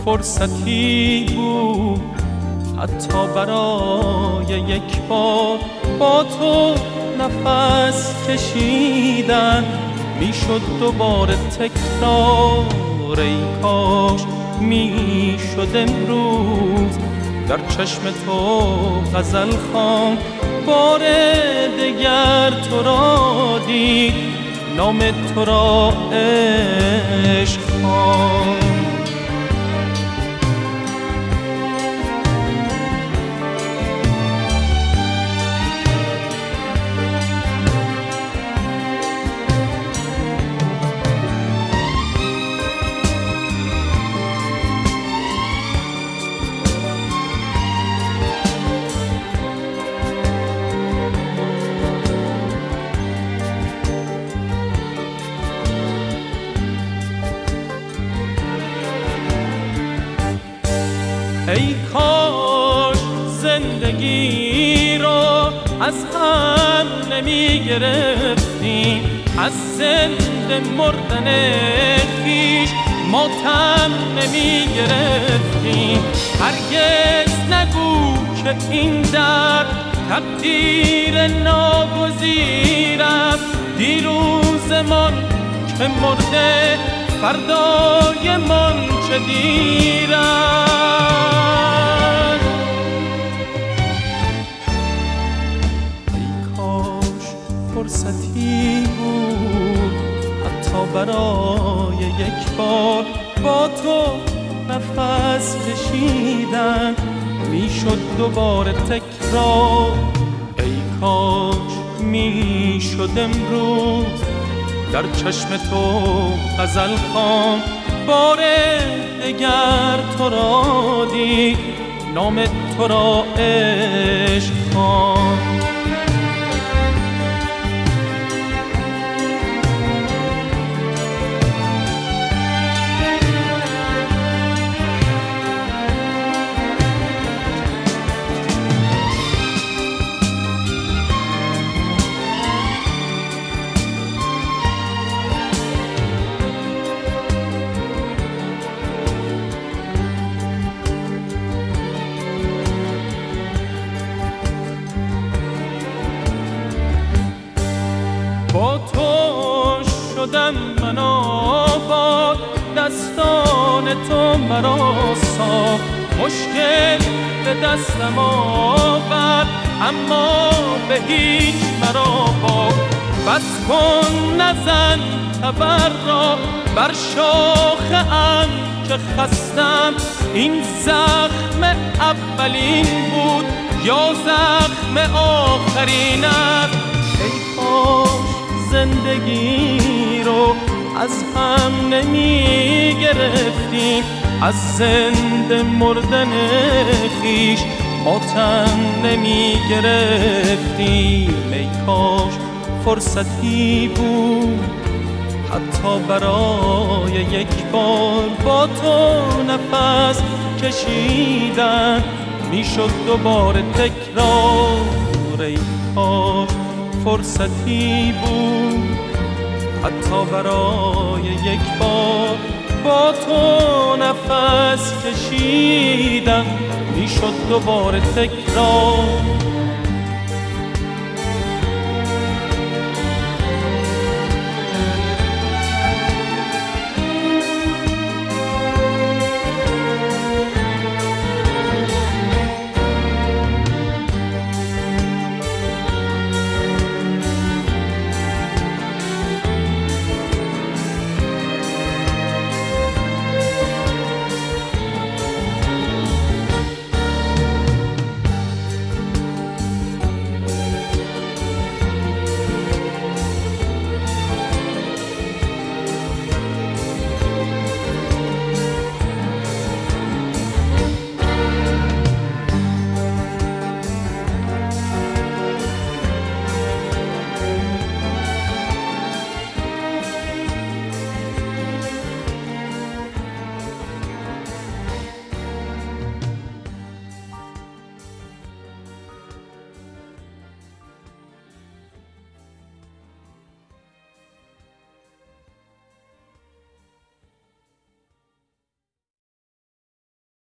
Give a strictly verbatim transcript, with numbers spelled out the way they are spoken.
فرصتی بود حتی برای یک بار با تو نفس کشیدن، میشد دوباره تکرار. ای کاش میشد امروز در چشم تو غزل خوان، بار دگر تو را دید، نام تو را عشق خواند. ای کاش زندگی رو از هم نمی گرفتیم، از زنده مردن خویش ماتم نمی گرفتیم. هرگز نگو که این در تقدیر ناگزیر است، دیروزمان که مرده فردای من چه دیر است. ای کاش فرصتی بود حتی برای یک بار با تو نفس کشیدن، میشد دوباره تکرار. ای کاش میشد امروز در چشم تو غزل خوان، بار دگر تو را دید، نام تو را عشق خواند. با تو شدم من آباد، دستان تو مرا ساخت، مشکل به دستم آورد اما به هیچ مرا باخت. بس کن نزن تبر را بر شاخه ام که خستم، این زخم اولین بود یا زخم آخرین است. ای کاش زندگی رو از هم نمی گرفتیم، از زنده مردن خویش ماتم نمی گرفتیم. ای کاش فرصتی بود حتی برای یک بار با تو نفس کشیدن، میشد دوباره تکرار. ای کاش فرصتی بود حتی برای یک بار با تو نفس کشیدن، میشد دوباره تکرار.